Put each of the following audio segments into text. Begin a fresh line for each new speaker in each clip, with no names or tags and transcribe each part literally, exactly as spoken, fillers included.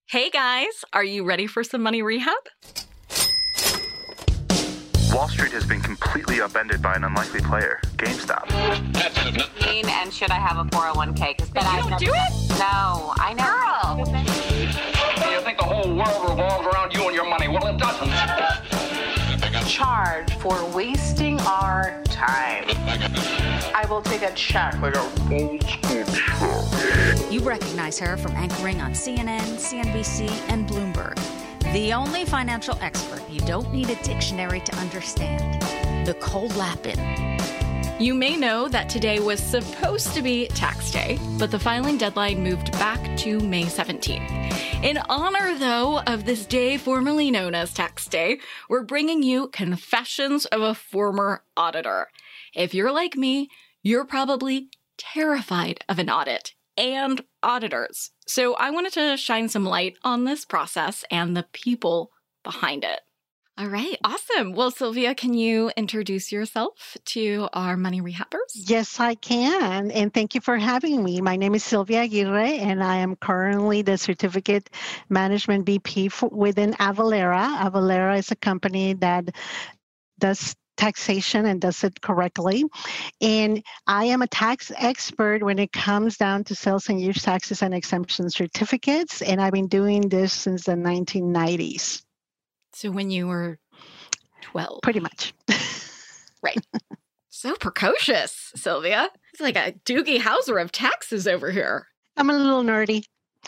Hey guys, are you ready for some money rehab?
Wall Street has been completely upended by an unlikely player, GameStop.
And should I have a four oh one k? Because then
You
I
don't
never,
do it?
No, I never.
Do you think the whole world revolves around you and your money? Well, it doesn't.
Charge for wasting our time. I will take a check. Like a old school check.
You recognize her from anchoring on C N N, C N B C, and Bloomberg. The only financial expert you don't need a dictionary to understand, Nicole Lapin.
You may know that today was supposed to be tax day, but the filing deadline moved back to May seventeenth. In honor, though, of this day formerly known as Tax Day, we're bringing you Confessions of a Former Auditor. If you're like me, you're probably terrified of an audit and auditors. So I wanted to shine some light on this process and the people behind it. All right, awesome. Well, Sylvia, can you introduce yourself to our money rehabbers?
Yes, I can. And thank you for having me. My name is Sylvia Aguirre, and I am currently the Certificate Management V P for, within Avalara. Avalara is a company that does taxation and does it correctly. And I am a tax expert when it comes down to sales and use taxes and exemption certificates. And I've been doing this since the nineteen nineties.
So when you were twelve.
Pretty much.
Right. So precocious, Sylvia. It's like a Doogie Howser of taxes over here.
I'm a little nerdy.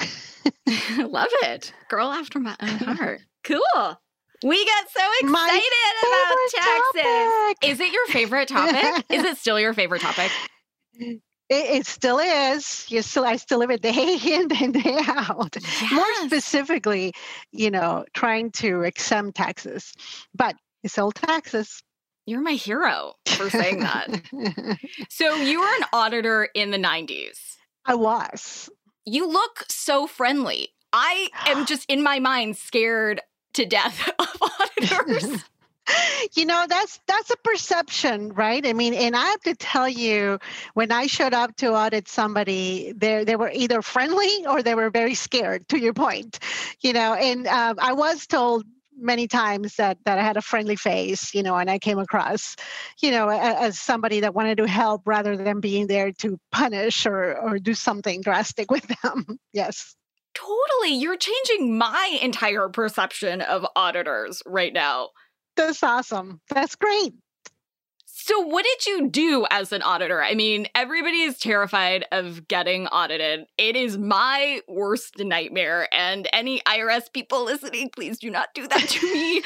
Love it. Girl after my own heart. Cool. We get so
My
excited about taxes.
topic.
Is it your favorite topic? Is it still your favorite topic?
It, it still is. You still, I still live it day in and day out.
Yes.
More specifically, you know, trying to exempt taxes, but it's all taxes.
You're my hero for saying that. So you were an auditor in the nineties.
I was.
You look so friendly. I am just in my mind scared to death of auditors.
You know, that's that's a perception, right? I mean, and I have to tell you, when I showed up to audit somebody, they they were either friendly or they were very scared, to your point. You know, and um, I was told many times that that I had a friendly face, you know, and I came across, you know, as somebody that wanted to help rather than being there to punish or or do something drastic with them. Yes.
Totally. You're changing my entire perception of auditors right now.
That's awesome. That's great.
So what did you do as an auditor? I mean, everybody is terrified of getting audited. It is my worst nightmare. And any I R S people listening, please do not do that to me.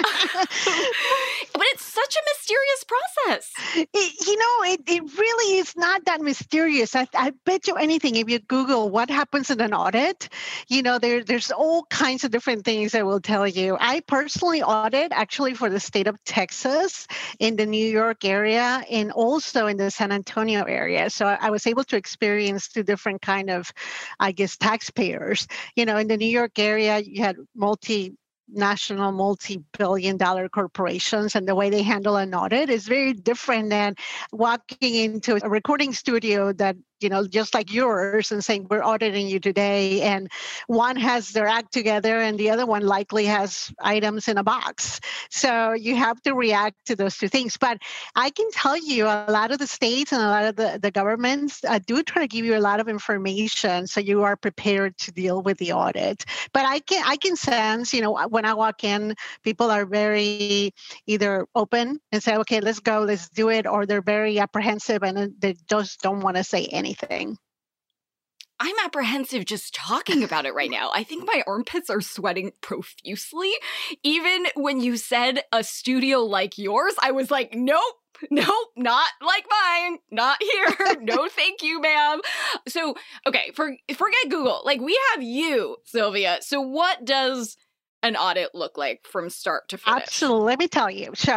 But it's such a mysterious process.
It, you know, it, it really is not that mysterious. I, I bet you anything, if you Google what happens in an audit, you know, there, there's all kinds of different things that will tell you. I personally audit actually for the state of Texas, in the New York area, and also in the San Antonio area. So I was able to experience two different kind of, I guess, taxpayers. You know, in the New York area, you had multinational, multi-billion dollar corporations, and the way they handle an audit is very different than walking into a recording studio that, you know, just like yours, and saying, we're auditing you today. And one has their act together and the other one likely has items in a box. So you have to react to those two things. But I can tell you a lot of the states and a lot of the, the governments uh, do try to give you a lot of information so you are prepared to deal with the audit. But I can, I can sense, you know, when I walk in, people are very either open and say, okay, let's go, let's do it, or they're very apprehensive and they just don't want to say anything. Anything.
I'm apprehensive just talking about it right now. I think my armpits are sweating profusely. Even when you said a studio like yours, I was like, nope, nope, not like mine, not here. No, thank you, ma'am. So, okay, for, forget Google. Like, we have you, Sylvia. So what does an audit look like from start to finish?
Absolutely. Let me tell you. So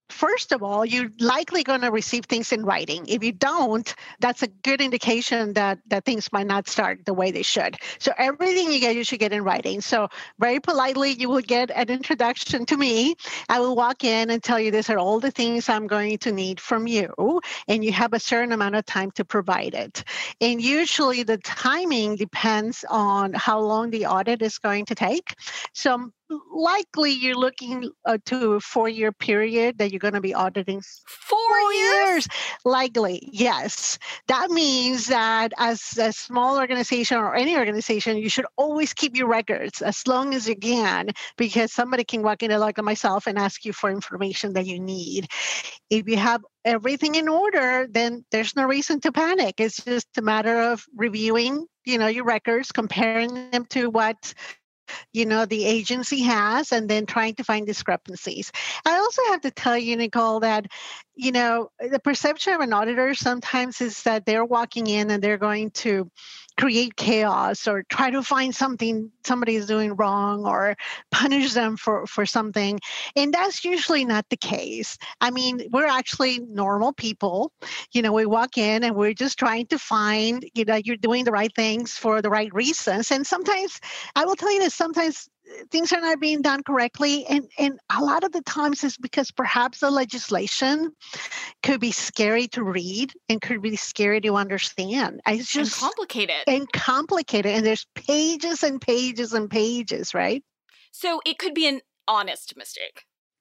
first of all, you're likely going to receive things in writing. If you don't, that's a good indication that, that things might not start the way they should. So everything you get, you should get in writing. So very politely, you will get an introduction to me. I will walk in and tell you these are all the things I'm going to need from you. And you have a certain amount of time to provide it. And usually the timing depends on how long the audit is going to take. So likely you're looking uh, to a four-year period that you're going to be auditing.
Four,
Four
years?
years? Likely, yes. That means that as a small organization or any organization, you should always keep your records as long as you can, because somebody can walk in like myself and ask you for information that you need. If you have everything in order, then there's no reason to panic. It's just a matter of reviewing, you know, your records, comparing them to what you know, the agency has, and then trying to find discrepancies. I also have to tell you, Nicole, that, you know, the perception of an auditor sometimes is that they're walking in and they're going to create chaos or try to find something somebody is doing wrong or punish them for, for something. And that's usually not the case. I mean, we're actually normal people. You know, we walk in and we're just trying to find, you know, you're doing the right things for the right reasons. And sometimes, I will tell you that sometimes things are not being done correctly. And, and a lot of the times it's because perhaps the legislation could be scary to read and could be scary to understand. It's just
and complicated.
And complicated. And there's pages and pages and pages, right?
So it could be an honest mistake.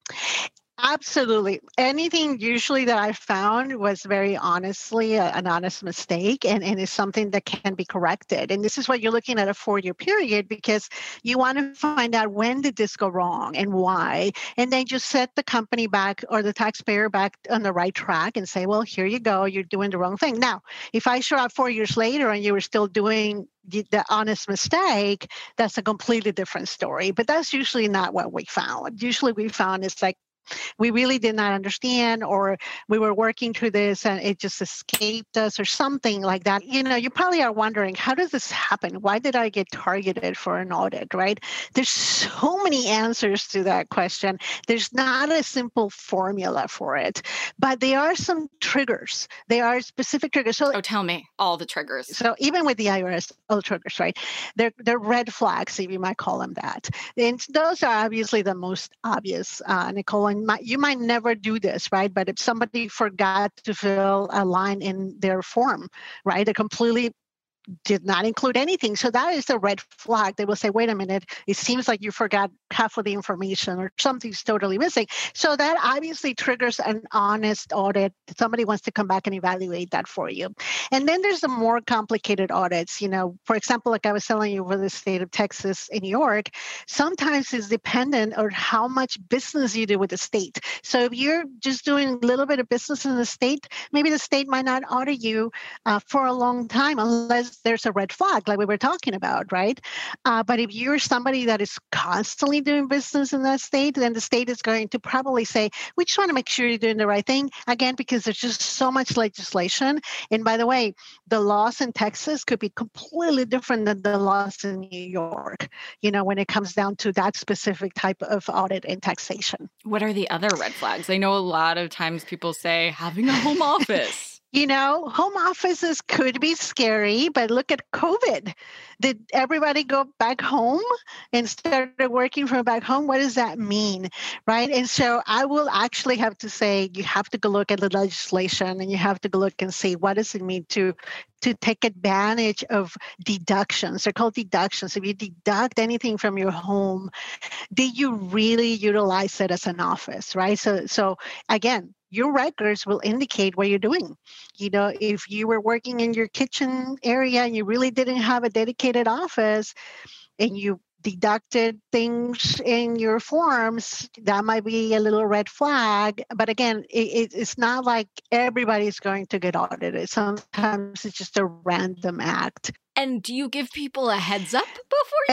Absolutely. Anything usually that I found was very honestly a, an honest mistake, and, and is something that can be corrected. And this is what you're looking at a four-year period, because you want to find out when did this go wrong and why, and then just set the company back or the taxpayer back on the right track and say, well, here you go, you're doing the wrong thing. Now, if I show up four years later and you were still doing the, the honest mistake, that's a completely different story. But that's usually not what we found. Usually we found it's like, we really did not understand, or we were working through this and it just escaped us or something like that. You know, you probably are wondering, how does this happen? Why did I get targeted for an audit, right? There's so many answers to that question. There's not a simple formula for it, but there are some triggers. There are specific triggers. So,
oh, tell me all the triggers.
So even with the I R S, all triggers, right? They're, they're red flags, if you might call them that. And those are obviously the most obvious, uh, Nicole. And my, you might never do this, right? But if somebody forgot to fill a line in their form, right, they completely did not include anything. So that is a red flag. They will say, wait a minute, it seems like you forgot half of the information or something's totally missing. So that obviously triggers an honest audit. Somebody wants to come back and evaluate that for you. And then there's the more complicated audits. You know, for example, like I was telling you for the state of Texas and New York, sometimes it's dependent on how much business you do with the state. So if you're just doing a little bit of business in the state, maybe the state might not audit you uh, for a long time unless there's a red flag like we were talking about, right? Uh, but if you're somebody that is constantly doing business in that state, then the state is going to probably say, we just want to make sure you're doing the right thing. Again, because there's just so much legislation. And by the way, the laws in Texas could be completely different than the laws in New York, you know, when it comes down to that specific type of audit and taxation.
What are the other red flags? I know a lot of times people say having a home office.
You know, home offices could be scary, but look at COVID. Did everybody go back home and started working from back home? What does that mean, right? And so I will actually have to say, you have to go look at the legislation and you have to go look and see what does it mean to to take advantage of deductions. They're called deductions. If you deduct anything from your home, did you really utilize it as an office, right? So, so again, your records will indicate what you're doing. You know, if you were working in your kitchen area and you really didn't have a dedicated office and you deducted things in your forms, that might be a little red flag. But again, it, it's not like everybody's going to get audited. Sometimes it's just a random act.
And do you give people a heads up before you
Everybody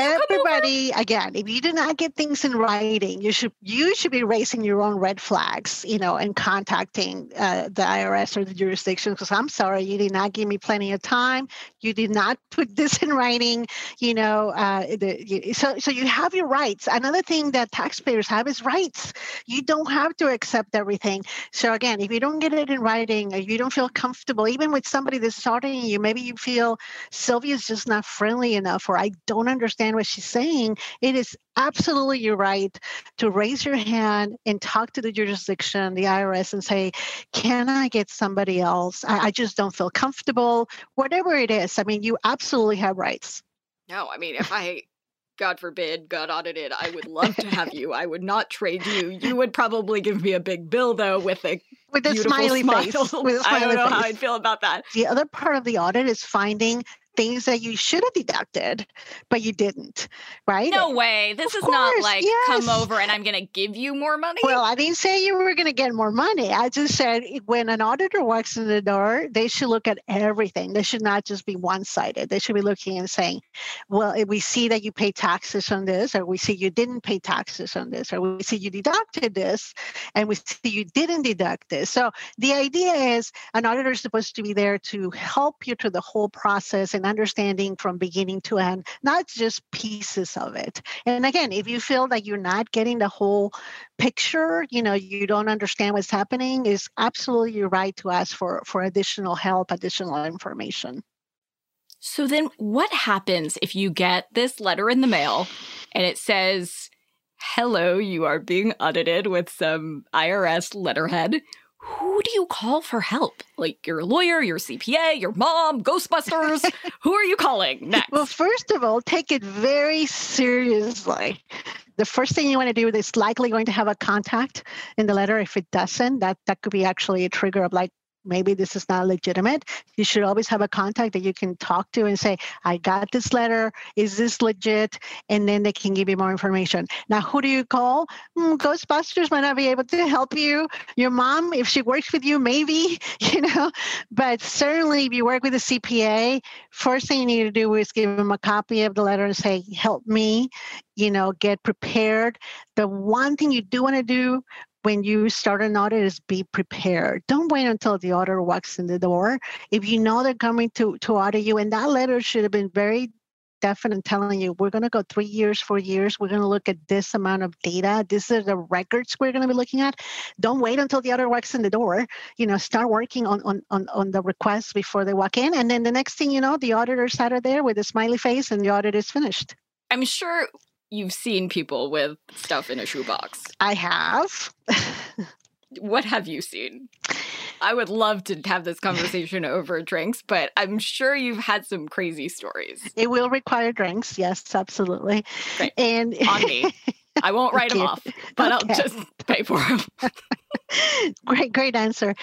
everybody, again, if you do not get things in writing, you should you should be raising your own red flags, you know, and contacting uh, the I R S or the jurisdiction, because I'm sorry, you did not give me plenty of time. You did not put this in writing, you know. Uh, the, you, so, so you have your rights. Another thing that taxpayers have is rights. You don't have to accept everything. So again, if you don't get it in writing, or you don't feel comfortable, even with somebody that's starting you, maybe you feel Sylvia's just not friendly enough, or I don't understand what she's saying, it is absolutely your right to raise your hand and talk to the jurisdiction, the I R S, and say, can I get somebody else? I, I just don't feel comfortable, whatever it is. I mean, you absolutely have rights.
No, I mean, if I, God forbid, got audited, I would love to have you. I would not trade you. You would probably give me a big bill, though, with a
with a smiley
smile.
face. With a smiley
I don't know
face.
how I'd feel about that.
The other part of the audit is finding things that you should have deducted, but you didn't, right?
No way. This
Of
is not
course,
like,
yes.
come over and I'm going to give you more money.
Well, I didn't say you were going to get more money. I just said when an auditor walks in the door, they should look at everything. They should not just be one-sided. They should be looking and saying, well, if we see that you pay taxes on this, or we see you didn't pay taxes on this, or we see you deducted this, and we see you didn't deduct this. So the idea is an auditor is supposed to be there to help you through the whole process and understanding from beginning to end, not just pieces of it. And again, if you feel that you're not getting the whole picture, you know, you don't understand what's happening, is absolutely your right to ask for, for additional help, additional information.
So then what happens if you get this letter in the mail and it says, hello, you are being audited with some I R S letterhead? Who do you call for help? Like your lawyer, your C P A, your mom, Ghostbusters? Who are you calling next?
Well, first of all, take it very seriously. The first thing you want to do is likely going to have a contact in the letter. If it doesn't, that, that could be actually a trigger of like, maybe this is not legitimate. You should always have a contact that you can talk to and say, I got this letter. Is this legit? And then they can give you more information. Now, who do you call? Mm, Ghostbusters might not be able to help you. Your mom, if she works with you, maybe, you know. But certainly if you work with a C P A, first thing you need to do is give them a copy of the letter and say, help me, you know, get prepared. The one thing you do want to do when you start an audit is be prepared. Don't wait until the auditor walks in the door. If you know they're coming to, to audit you, and that letter should have been very definite telling you, we're going to go three years, four years, we're going to look at this amount of data. These are the records we're going to be looking at. Don't wait until the auditor walks in the door. You know, start working on, on, on, on the requests before they walk in. And then the next thing you know, the auditor sat there with a smiley face and the audit is finished.
I'm sure you've seen people with stuff in a shoebox.
I have.
What have you seen? I would love to have this conversation over drinks, but I'm sure you've had some crazy stories.
It will require drinks. Yes, absolutely.
Great.
And
on me. I won't write them off, but okay. I'll just pay for them.
Great, great answer.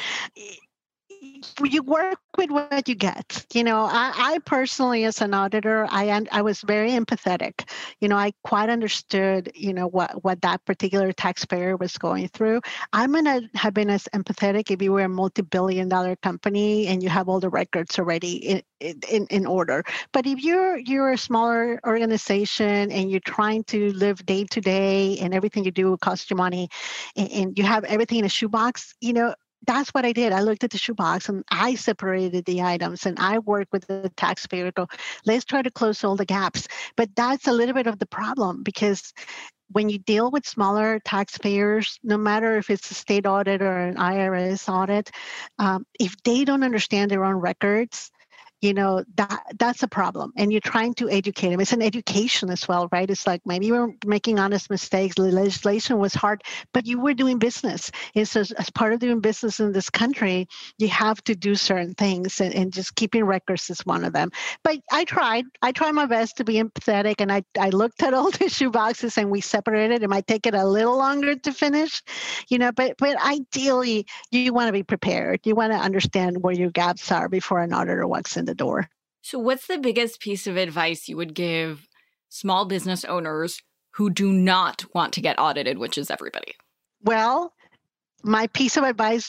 You work with what you get. You know, I, I personally, as an auditor, I I was very empathetic. You know, I quite understood, you know, what, what that particular taxpayer was going through. I'm going to have been as empathetic if you were a multi-billion dollar company and you have all the records already in, in, in order. But if you're, you're a smaller organization and you're trying to live day to day and everything you do will cost you money and, and you have everything in a shoebox, you know, that's what I did. I looked at the shoebox and I separated the items and I worked with the taxpayer to go, let's try to close all the gaps. But that's a little bit of the problem, because when you deal with smaller taxpayers, no matter if it's a state audit or an I R S audit, um, if they don't understand their own records, you know, that that's a problem. And you're trying to educate them. It's an education as well, right? It's like maybe you were making honest mistakes. The legislation was hard, but you were doing business. And so as part of doing business in this country, you have to do certain things, and, and just keeping records is one of them. But I tried. I tried my best to be empathetic, and I, I looked at all the shoe boxes and we separated. It might take it a little longer to finish, you know, but, but ideally you want to be prepared. You want to understand where your gaps are before an auditor walks in the door.
So what's the biggest piece of advice you would give small business owners who do not want to get audited, which is everybody?
Well, my piece of advice be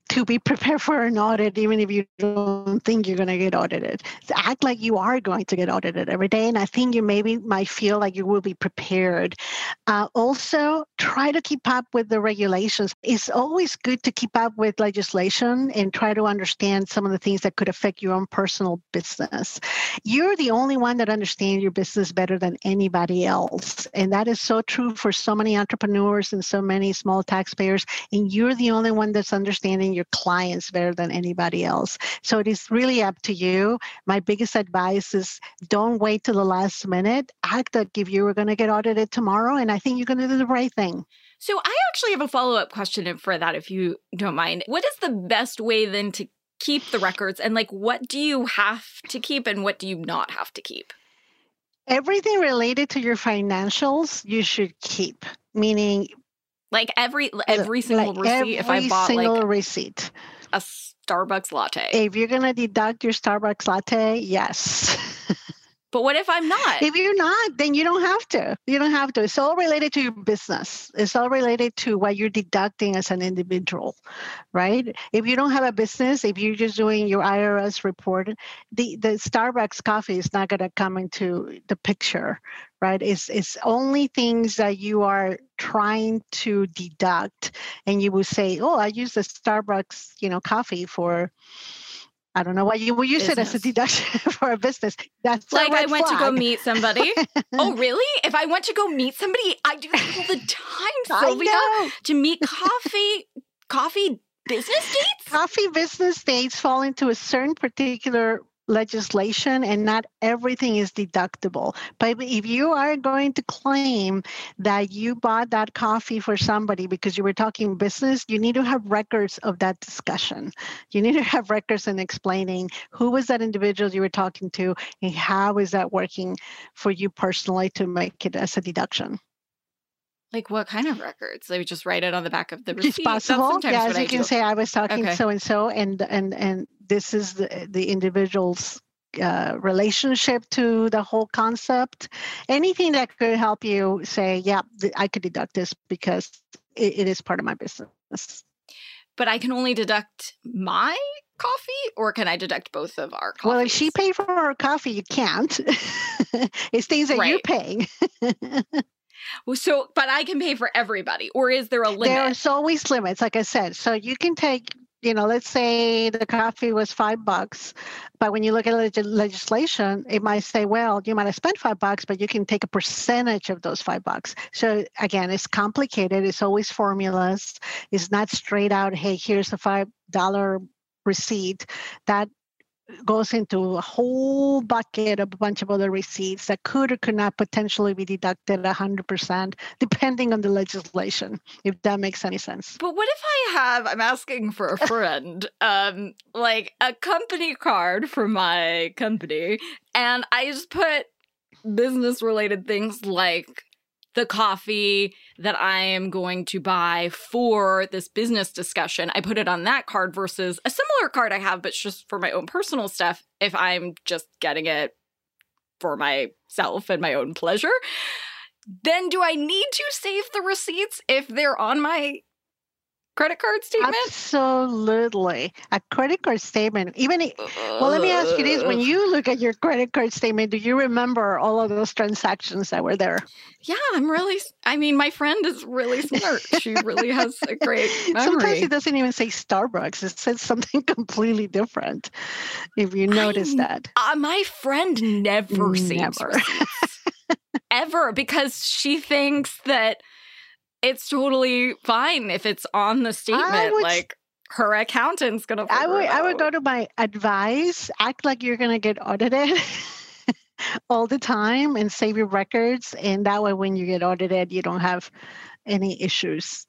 to be prepared for an audit, even if you don't think you're going to get audited. So act like you are going to get audited every day. And I think you maybe might feel like you will be prepared. Uh, also, try to keep up with the regulations. It's always good to keep up with legislation and try to understand some of the things that could affect your own personal business. You're the only one that understands your business better than anybody else. And that is so true for so many entrepreneurs and so many small taxpayers. And you're the only one that's understanding your clients better than anybody else. So it is really up to you. My biggest advice is don't wait till the last minute. Act like if you were going to get audited tomorrow, and I think you're going to do the right thing.
So I actually have a follow-up question for that, if you don't mind. What is the best way then to keep the records? And like, what do you have to keep and what do you not have to keep?
Everything related to your financials, you should keep, meaning
like every every single
like
receipt.
every
If I bought
single
like
receipt,
a Starbucks latte.
If you're going to deduct your Starbucks latte, yes.
But what if I'm not?
If you're not, then you don't have to. You don't have to. It's all related to your business. It's all related to what you're deducting as an individual, right? If you don't have a business, if you're just doing your I R S report, the, the Starbucks coffee is not going to come into the picture, right? It's, it's only things that you are trying to deduct. And you will say, oh, I use the Starbucks, you know, coffee for, I don't know why you will use business. It as a deduction for a business. That's
like I went
flag.
to go meet somebody. Oh, really? If I went to go meet somebody, I do that all the time, Sylvia. To meet coffee, coffee business dates?
Coffee business dates fall into a certain particular legislation, and not everything is deductible. But if you are going to claim that you bought that coffee for somebody because you were talking business, you need to have records of that discussion. You need to have records in explaining who was that individual you were talking to and how is that working for you personally to make it as a deduction.
Like what kind of records? They would just write it on the back of the receipt.
It's possible. Yeah, as you
I
can
do.
say, I was talking
okay.
so and so, and and and this is the the individual's uh, relationship to the whole concept. Anything that could help you say, yeah, th- I could deduct this because it, it is part of my business.
But I can only deduct my coffee, or can I deduct both of our coffees?
Well, if she paid for her coffee, you can't. It's things that
right.
you're paying.
So, but I can pay for everybody, or is there a limit?
There's always limits, like I said. So you can take, you know, let's say the coffee was five bucks, but when you look at leg- legislation, it might say, well, you might have spent five bucks, but you can take a percentage of those five bucks. So again, it's complicated. It's always formulas. It's not straight out, hey, here's a five dollar receipt. That goes into a whole bucket of a bunch of other receipts that could or could not potentially be deducted one hundred percent, depending on the legislation, if that makes any sense.
But what if I have, I'm asking for a friend, um, like a company card for my company, and I just put business-related things like the coffee that I am going to buy for this business discussion. I put it on that card versus a similar card I have, but just for my own personal stuff if I'm just getting it for myself and my own pleasure. Then do I need to save the receipts if they're on my credit card statement?
Absolutely. A credit card statement, even, if, well, let me ask you this. When you look at your credit card statement, do you remember all of those transactions that were there?
Yeah, I'm really, I mean, my friend is really smart. She really has a great memory.
Sometimes it doesn't even say Starbucks. It says something completely different, if you notice
I,
that.
Uh, my friend never saves
Never.
receipts. Ever, because she thinks that it's totally fine if it's on the statement.
Would,
like her accountant's gonna figure
I would,
it out.
I would go to my advice. Act like you're gonna get audited all the time and save your records. And that way, when you get audited, you don't have any issues.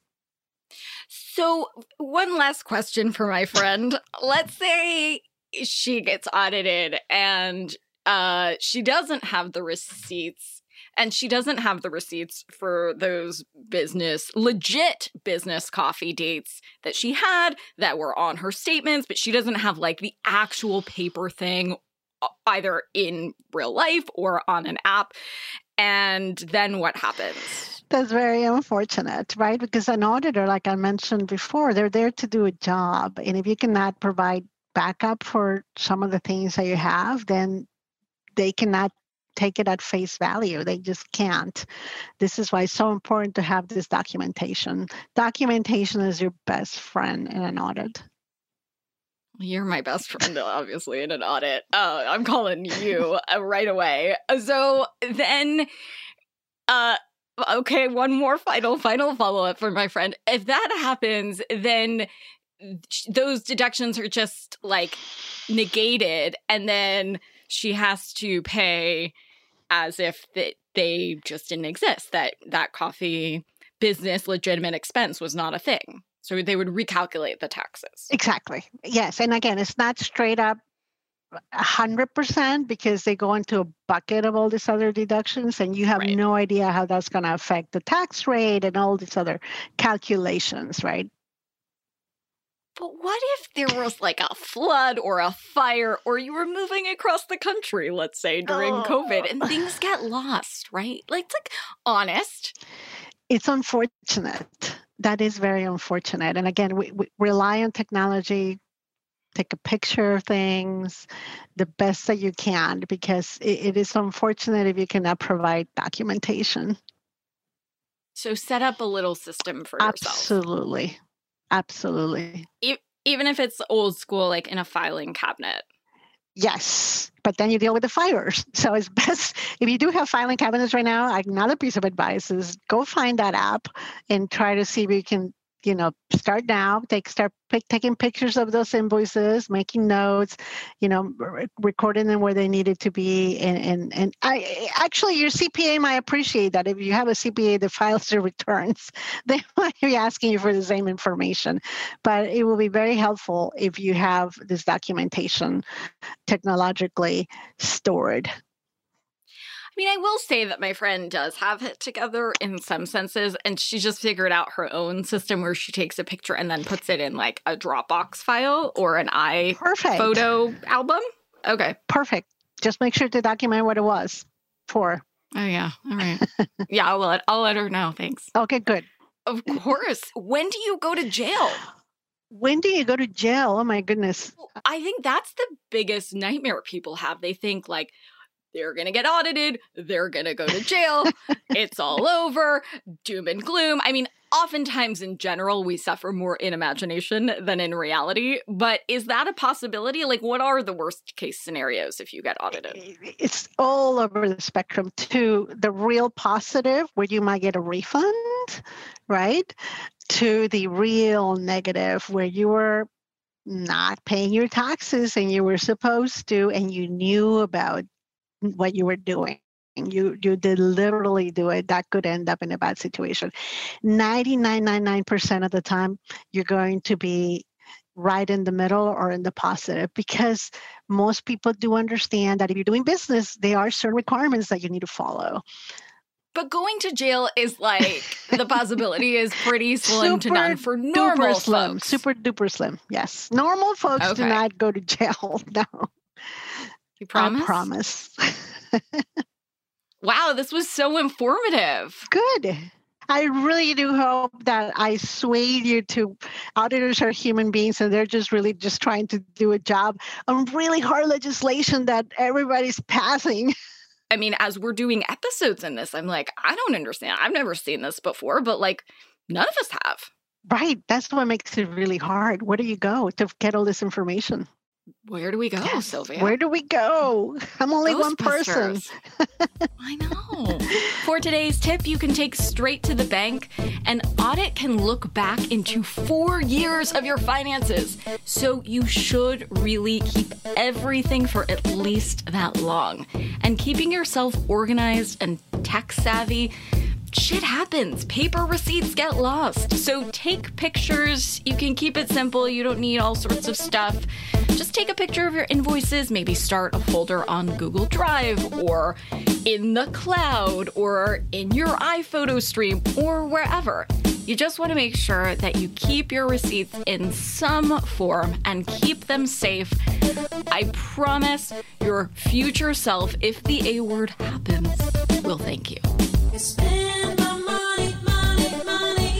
So, one last question for my friend. Let's say she gets audited and uh, she doesn't have the receipts. And she doesn't have the receipts for those business, legit business coffee dates that she had that were on her statements, but she doesn't have like the actual paper thing either in real life or on an app. And then what happens?
That's very unfortunate, right? Because an auditor, like I mentioned before, they're there to do a job. And if you cannot provide backup for some of the things that you have, then they cannot take it at face value. They just can't. This is why it's so important to have this documentation. Documentation is your best friend in an audit.
You're my best friend, obviously, in an audit. Uh, I'm calling you uh, right away. So then, uh, okay, one more final, final follow-up for my friend. If that happens, then those deductions are just, like, negated, and then she has to pay as if they, they just didn't exist, that that coffee business legitimate expense was not a thing. So they would recalculate the taxes.
Exactly. Yes. And again, it's not straight up one hundred percent because they go into a bucket of all these other deductions, and you have right. no idea how that's going to affect the tax rate and all these other calculations, right?
But what if there was like a flood or a fire, or you were moving across the country, let's say, during oh. COVID, and things get lost, right? Like, it's like honest.
It's unfortunate. That is very unfortunate. And again, we, we rely on technology, take a picture of things the best that you can, because it, it is unfortunate if you cannot provide documentation.
So set up a little system for yourself.
Absolutely. Absolutely.
E- even if it's old school, like in a filing cabinet.
Yes, but then you deal with the fires. So it's best, if you do have filing cabinets right now, another piece of advice is go find that app and try to see if you can, you know, start now, take start pick, taking pictures of those invoices, making notes, you know, re- recording them where they needed to be. And, and, and I actually, your C P A might appreciate that. If you have a C P A that files their returns, they might be asking you for the same information. But it will be very helpful if you have this documentation technologically stored.
I mean, I will say that my friend does have it together in some senses, and she just figured out her own system where she takes a picture and then puts it in like a Dropbox file or an iPhoto album. Okay.
Perfect. Just make sure to document what it was for.
Oh, yeah. All right. yeah, I'll let, I'll let her know. Thanks.
Okay, good.
Of course. When do you go to jail?
When do you go to jail? Oh, my goodness.
I think that's the biggest nightmare people have. They think like, they're going to get audited. They're going to go to jail. It's all over. Doom and gloom. I mean, oftentimes in general, we suffer more in imagination than in reality. But is that a possibility? Like, what are the worst case scenarios if you get audited?
It's all over the spectrum to the real positive, where you might get a refund, right? To the real negative, where you were not paying your taxes and you were supposed to, and you knew about what you were doing. You you deliberately do it. That could end up in a bad situation. ninety-nine point nine nine percent of the time, you're going to be right in the middle or in the positive, because most people do understand that if you're doing business, there are certain requirements that you need to follow.
But going to jail is like, the possibility is pretty slim
super
to none for normal
slim,
folks.
Super duper slim, yes. Normal folks
okay.
do not go to jail, no.
You promise?
I promise.
Wow, this was so informative.
Good. I really do hope that I swayed you to auditors are human beings, and they're just really just trying to do a job on really hard legislation that everybody's passing.
I mean, as we're doing episodes in this, I'm like, I don't understand. I've never seen this before, but like none of us have.
Right. That's what makes it really hard. Where do you go to get all this information?
Where do we go,
yes.
Sylvia?
Where do we go? I'm only one person.
I know. For today's tip, you can take straight to the bank. An audit can look back into four years of your finances. So you should really keep everything for at least that long. And keeping yourself organized and tech savvy, shit happens. Paper receipts get lost. So take pictures. You can keep it simple. You don't need all sorts of stuff. Just take a picture of your invoices. Maybe start a folder on Google Drive or in the cloud or in your iPhoto stream or wherever. You just want to make sure that you keep your receipts in some form and keep them safe. I promise your future self, if the A word happens, will thank you.
Spend my money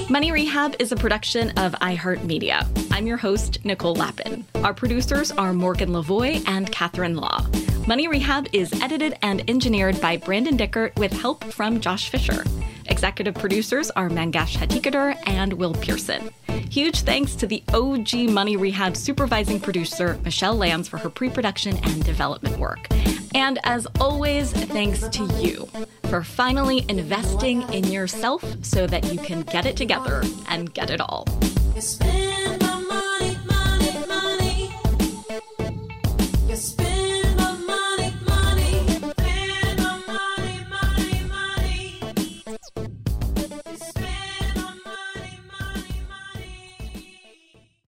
Money Rehab is a production of iHeartMedia. I'm your host, Nicole Lappin. Our producers are Morgan Lavoie and Catherine Law. Money Rehab is edited and engineered by Brandon Dickert with help from Josh Fisher. Executive producers are Mangesh Hattikudur and Will Pearson. Huge thanks to the O G Money Rehab supervising producer, Michelle Lambs, for her pre-production and development work. And as always, thanks to you for finally investing in yourself so that you can get it together and get it all.